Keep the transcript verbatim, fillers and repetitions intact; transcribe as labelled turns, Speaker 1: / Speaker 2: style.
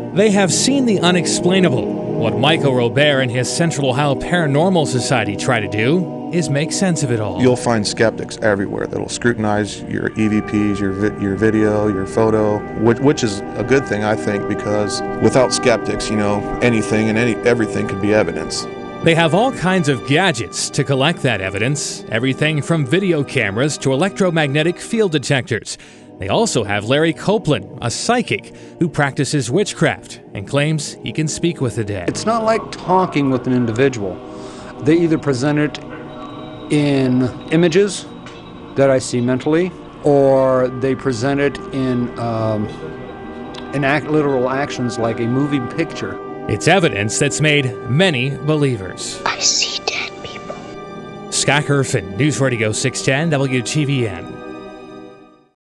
Speaker 1: They have seen the unexplainable. What Michael Robert and his Central Ohio Paranormal Society try to do is make sense of it all.
Speaker 2: You'll find skeptics everywhere that'll scrutinize your E V Ps, your vi- your video, your photo, which, which is a good thing, I think, because without skeptics, you know, anything and any everything could be evidence.
Speaker 1: They have all kinds of gadgets to collect that evidence, everything from video cameras to electromagnetic field detectors. They also have Larry Copeland, a psychic who practices witchcraft and claims he can speak with the dead.
Speaker 3: It's not like talking with an individual. They either present it in images that I see mentally, or they present it in, um, in act, literal actions like a moving picture.
Speaker 1: It's evidence that's made many believers.
Speaker 4: I see dead people.
Speaker 1: Scott Herfin, News Radio six ten W T V N.